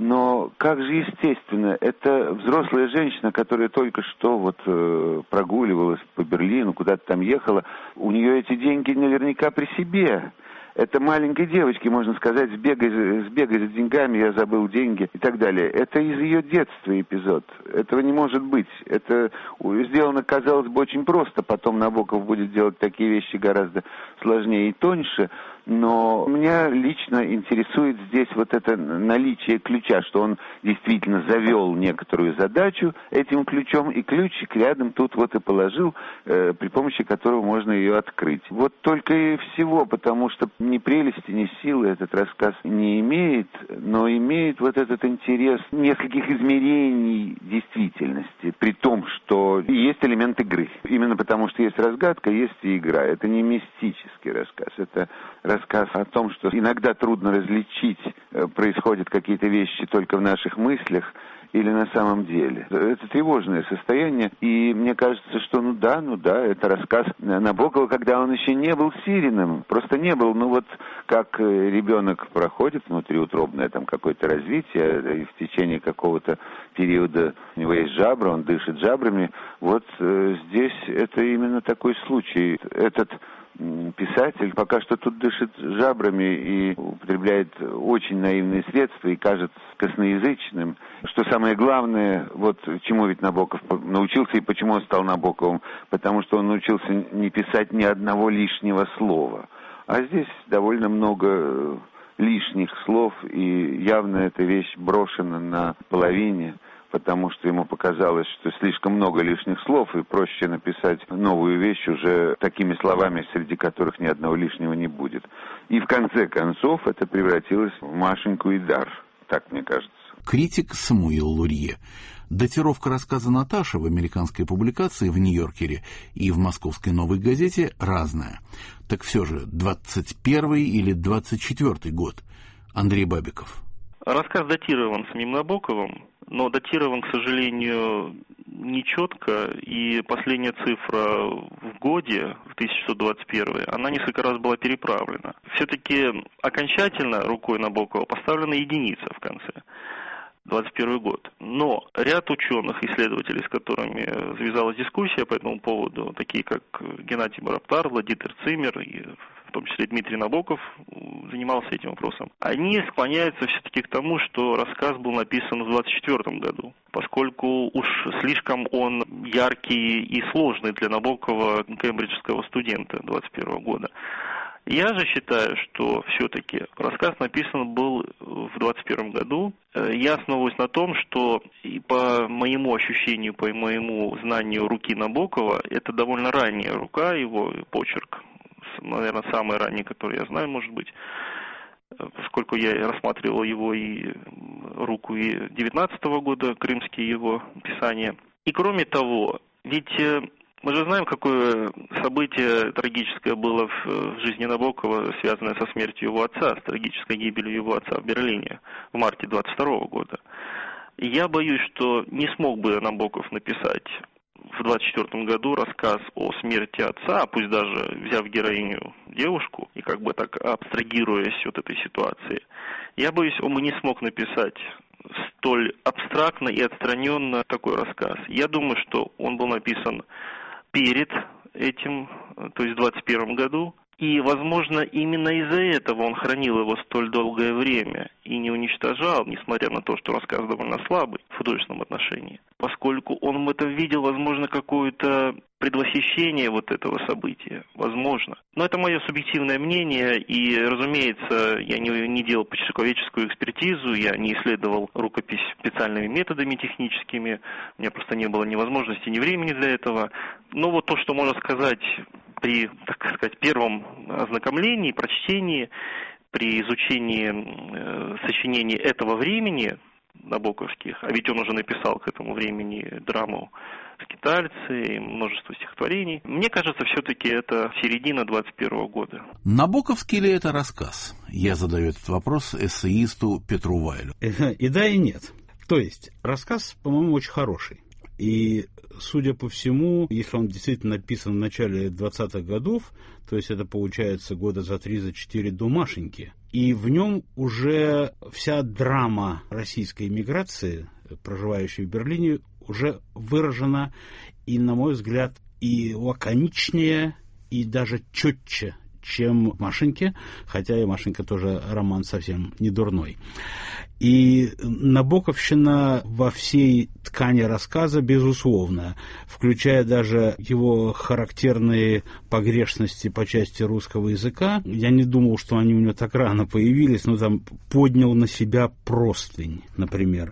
Но как же естественно, это взрослая женщина, которая только что вот э, прогуливалась по Берлину, куда-то там ехала. У нее эти деньги наверняка при себе. Это маленькой девочке, можно сказать, сбегай, сбегай за деньгами, я забыл деньги и так далее. Это из ее детства эпизод. Этого не может быть. Это сделано, казалось бы, очень просто. Потом Набоков будет делать такие вещи гораздо сложнее и тоньше. Но меня лично интересует здесь вот это наличие ключа, что он действительно завел некоторую задачу этим ключом, и ключик рядом тут вот и положил, э, при помощи которого можно ее открыть. Вот только и всего, потому что ни прелести, ни силы этот рассказ не имеет, но имеет вот этот интерес нескольких измерений действительности, при том, что есть элемент игры. Именно потому, что есть разгадка, есть и игра. Это не мистический рассказ, это рассказ о том, что иногда трудно различить, происходят какие-то вещи только в наших мыслях или на самом деле. Это тревожное состояние, и мне кажется, что ну да, ну да, это рассказ Набокова, когда он еще не был сириным, просто не был, ну вот как ребенок проходит внутриутробное там какое-то развитие, и в течение какого-то периода у него есть жабра, он дышит жабрами, вот э, здесь это именно такой случай. Этот писатель пока что тут дышит жабрами и употребляет очень наивные средства и кажется косноязычным. Что самое главное, вот чему ведь Набоков научился и почему он стал Набоковым, потому что он научился не писать ни одного лишнего слова. А здесь довольно много лишних слов, и явно эта вещь брошена на половине, потому что ему показалось, что слишком много лишних слов, и проще написать новую вещь уже такими словами, среди которых ни одного лишнего не будет. И в конце концов это превратилось в Машеньку и дар, так мне кажется. Критик Самуил Лурье. Датировка рассказа Наташи в американской публикации в Нью-Йоркере и в московской «Новой газете» разная. Так все же, двадцать первый или двадцать четвёртый год? Андрей Бабиков. Рассказ датирован самим Набоковым, но датирован, к сожалению, нечетко, и последняя цифра в годе, в тысяча девятьсот двадцать первый, она несколько раз была переправлена. Все-таки окончательно рукой Набокова поставлена единица в конце. двадцать первый год. Но ряд ученых, исследователей, с которыми завязалась дискуссия по этому поводу, такие как Геннадий Бараптар, Владимир Цимер и в том числе Дмитрий Набоков, занимался этим вопросом, они склоняются все-таки к тому, что рассказ был написан в двадцать четвёртом году, поскольку уж слишком он яркий и сложный для Набокова, кембриджского студента двадцать первого года. Я же считаю, что все-таки рассказ написан был в двадцать первом году. Я основываюсь на том, что и по моему ощущению, по моему знанию руки Набокова, это довольно ранняя рука, его почерк, наверное, самый ранний, который я знаю, может быть, поскольку я рассматривал его и руку и девятнадцатого года, крымские его писания. И кроме того, ведь мы же знаем, какое событие трагическое было в жизни Набокова, связанное со смертью его отца, с трагической гибелью его отца в Берлине в марте двадцать второго года. И я боюсь, что не смог бы Набоков написать в двадцать четвёртом году рассказ о смерти отца, пусть даже взяв героиню девушку и как бы так абстрагируясь от этой ситуации. Я боюсь, он бы не смог написать столь абстрактно и отстраненно такой рассказ. Я думаю, что он был написан перед этим, то есть в двадцать первом году, И, возможно, именно из-за этого он хранил его столь долгое время и не уничтожал, несмотря на то, что рассказ довольно слабый в художественном отношении, поскольку он в этом видел, возможно, какое-то предвосхищение вот этого события. Возможно. Но это мое субъективное мнение, и, разумеется, я не, не делал почерковедческую экспертизу, я не исследовал рукопись специальными методами техническими, у меня просто не было ни возможности, ни времени для этого. Но вот то, что можно сказать при, так сказать, первом ознакомлении, прочтении, при изучении э, сочинений этого времени набоковских, а ведь он уже написал к этому времени драму «Скитальцы» и множество стихотворений, мне кажется, все-таки это середина двадцать первого года. Набоковский ли это рассказ? Я задаю этот вопрос эссеисту Петру Вайлю. И да, и нет. То есть, рассказ, по-моему, очень хороший. И, судя по всему, если он действительно написан в начале двадцатых годов, то есть это получается года за три, за четыре до Машеньки, и в нем уже вся драма российской эмиграции, проживающей в Берлине, уже выражена и, на мой взгляд, и лаконичнее, и даже четче, чем Машеньке, хотя и Машенька тоже роман совсем не дурной. И набоковщина во всей ткани рассказа, безусловно, включая даже его характерные погрешности по части русского языка. Я не думал, что они у него так рано появились, но там поднял на себя простынь, например.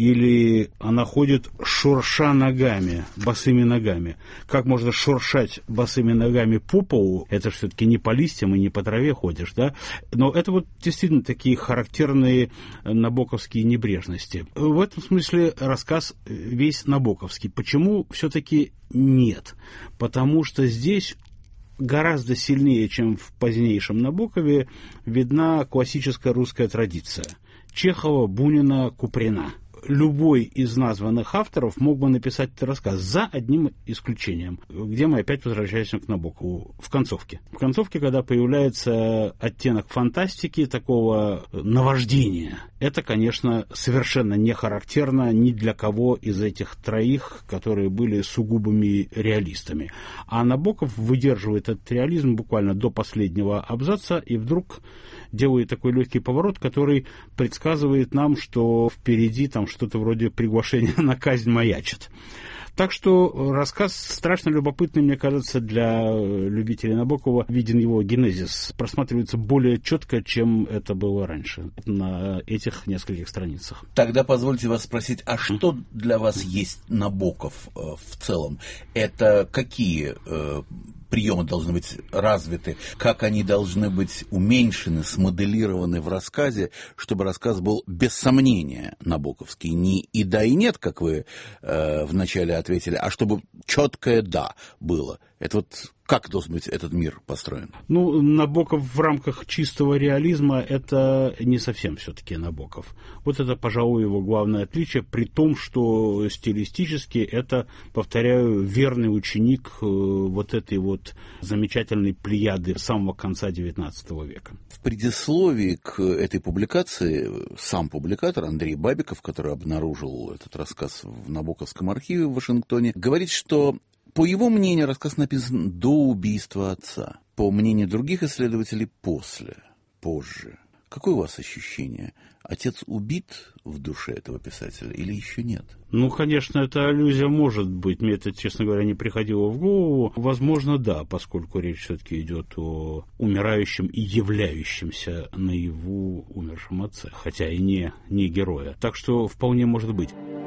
Или она ходит шурша ногами, босыми ногами. Как можно шуршать босыми ногами по полу? Это же все-таки не по листьям и не по траве ходишь, да? Но это вот действительно такие характерные набоковские небрежности. В этом смысле рассказ весь набоковский. Почему все-таки нет? Потому что здесь гораздо сильнее, чем в позднейшем Набокове, видна классическая русская традиция. Чехова, Бунина, Куприна. Любой из названных авторов мог бы написать этот рассказ, за одним исключением, где мы опять возвращаемся к Набокову, в концовке. В концовке, когда появляется оттенок фантастики, такого наваждения, это, конечно, совершенно не характерно ни для кого из этих троих, которые были сугубыми реалистами. А Набоков выдерживает этот реализм буквально до последнего абзаца и вдруг делает такой легкий поворот, который предсказывает нам, что впереди там что-то вроде приглашения на казнь маячит. Так что рассказ страшно любопытный, мне кажется, для любителей Набокова. Виден его генезис, просматривается более четко, чем это было раньше на этих нескольких страницах. Тогда позвольте вас спросить, а что для вас есть Набоков э, в целом? Это какие э, приемы должны быть развиты, как они должны быть уменьшены, смоделированы в рассказе, чтобы рассказ был без сомнения набоковский, не и да, и нет, как вы э, вначале ответили, а чтобы четкое да было. Это вот как должен быть этот мир построен? Ну, Набоков в рамках чистого реализма это не совсем все-таки Набоков. Вот это, пожалуй, его главное отличие, при том, что стилистически это, повторяю, верный ученик вот этой вот замечательной плеяды самого конца девятнадцатого века. В предисловии к этой публикации сам публикатор Андрей Бабиков, который обнаружил этот рассказ в Набоковском архиве в Вашингтоне, говорит, что по его мнению, рассказ написан до убийства отца. По мнению других исследователей, после, позже. Какое у вас ощущение? Отец убит в душе этого писателя или еще нет? Ну, конечно, эта аллюзия может быть. Мне это, честно говоря, не приходило в голову. Возможно, да, поскольку речь все-таки идет о умирающем и являющемся наяву умершем отце. Хотя и не, не героя. Так что вполне может быть.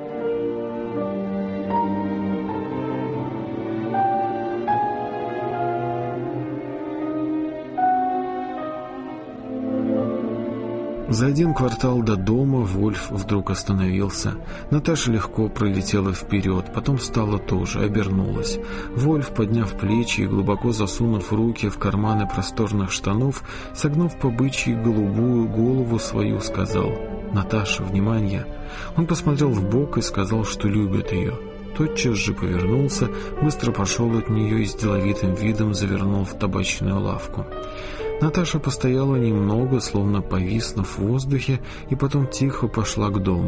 За один квартал до дома Вольф вдруг остановился. Наташа легко пролетела вперед, потом встала тоже, обернулась. Вольф, подняв плечи и глубоко засунув руки в карманы просторных штанов, согнув по бычьи голубую голову свою, сказал: «Наташа, внимание!» Он посмотрел вбок и сказал, что любит ее. Тотчас же повернулся, быстро пошел от нее и с деловитым видом завернул в табачную лавку. Наташа постояла немного, словно повиснув в воздухе, и потом тихо пошла к дому.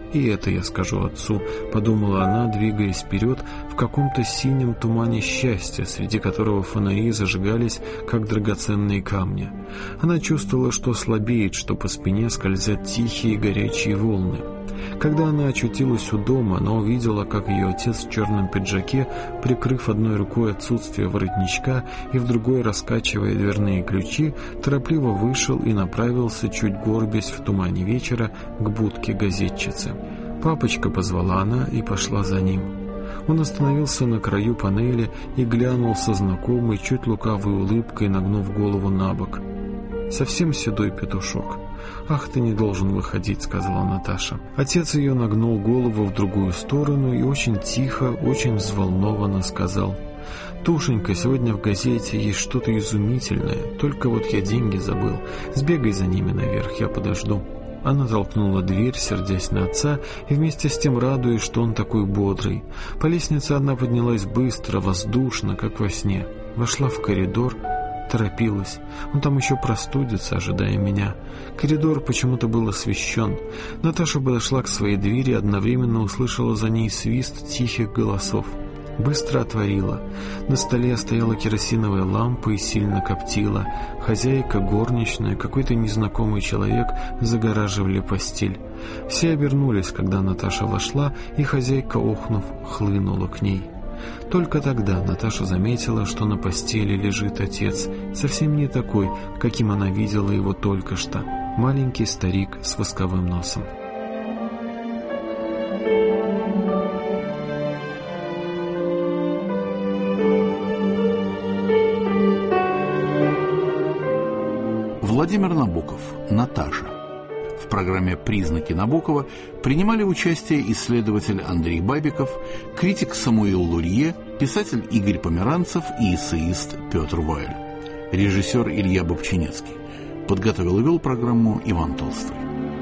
«И это я скажу отцу», — подумала она, двигаясь вперед в каком-то синем тумане счастья, среди которого фонари зажигались, как драгоценные камни. Она чувствовала, что слабеет, что по спине скользят тихие горячие волны. Когда она очутилась у дома, она увидела, как ее отец в черном пиджаке, прикрыв одной рукой отсутствие воротничка и в другой раскачивая дверные ключи, торопливо вышел и направился, чуть горбясь в тумане вечера, к будке газетчицы. «Папочка», — позвала она и пошла за ним. Он остановился на краю панели и глянул со знакомой, чуть лукавой улыбкой, нагнув голову на бок. Совсем седой петушок. «Ах, ты не должен выходить», — сказала Наташа. Отец ее нагнул голову в другую сторону и очень тихо, очень взволнованно сказал: «Тушенька, сегодня в газете есть что-то изумительное, только вот я деньги забыл. Сбегай за ними наверх, я подожду». Она толкнула дверь, сердясь на отца, и вместе с тем радуясь, что он такой бодрый. По лестнице она поднялась быстро, воздушно, как во сне. Вошла в коридор, торопилась. Он там еще простудится, ожидая меня. Коридор почему-то был освещен. Наташа подошла к своей двери и одновременно услышала за ней свист тихих голосов. Быстро отворила. На столе стояла керосиновая лампа и сильно коптила. Хозяйка, горничная, какой-то незнакомый человек загораживали постель. Все обернулись, когда Наташа вошла, и хозяйка, охнув, хлынула к ней. Только тогда Наташа заметила, что на постели лежит отец, совсем не такой, каким она видела его только что. Маленький старик с восковым носом. Владимир Набоков, Наташа. В программе «Признаки Набокова» принимали участие исследователь Андрей Бабиков, критик Самуил Лурье, писатель Игорь Померанцев и эссеист Петр Вайль. Режиссер Илья Бобчинецкий. Подготовил и вел программу Иван Толстой.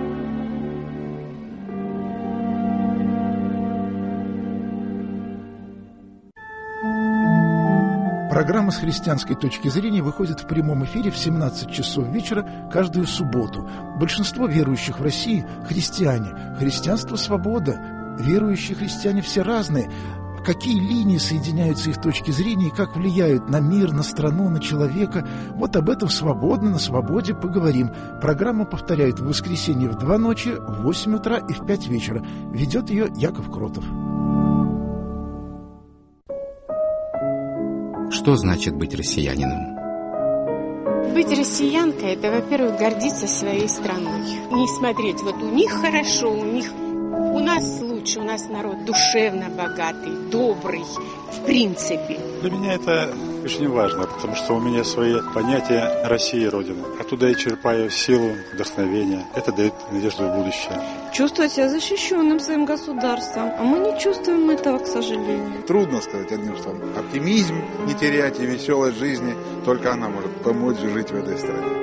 Программа «С христианской точки зрения» выходит в прямом эфире в семнадцать часов вечера каждую субботу. Большинство верующих в России – христиане. Христианство – свобода. Верующие христиане все разные. Какие линии соединяются их точки зрения и как влияют на мир, на страну, на человека – вот об этом свободно, на свободе поговорим. Программу повторяют в воскресенье в два ночи, в восемь утра и в пять вечера. Ведет ее Яков Кротов. Что значит быть россиянином? Быть россиянкой – это, во-первых, гордиться своей страной. Не смотреть, вот у них хорошо, у них... У нас лучше, у нас народ душевно богатый, добрый, в принципе. Для меня это очень важно, потому что у меня свои понятия России и Родины. Оттуда я черпаю силу, вдохновение. Это дает надежду в будущее. Чувствовать себя защищенным своим государством, а мы не чувствуем этого, к сожалению. Трудно сказать одним словом. Оптимизм не терять и веселость жизни, только она может помочь жить в этой стране.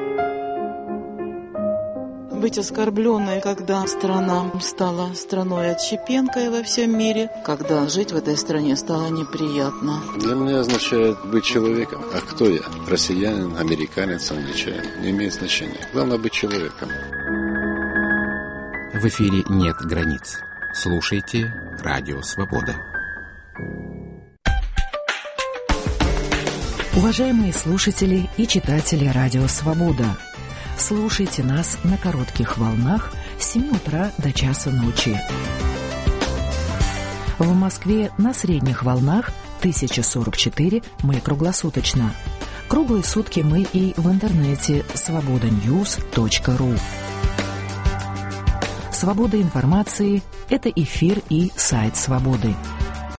Быть оскорбленной, когда страна стала страной отщепенкой во всем мире, когда жить в этой стране стало неприятно. Для меня означает быть человеком. А кто я? Россиянин, американец, англичанин. Не имеет значения. Главное быть человеком. В эфире нет границ. Слушайте Радио Свобода. Уважаемые слушатели и читатели Радио Свобода, слушайте нас на коротких волнах с семи утра до часа ночи. В Москве на средних волнах тысяча сорок четыре мы круглосуточно. Круглые сутки мы и в интернете свобода ньюс точка ру. Свобода информации – это эфир и сайт Свободы.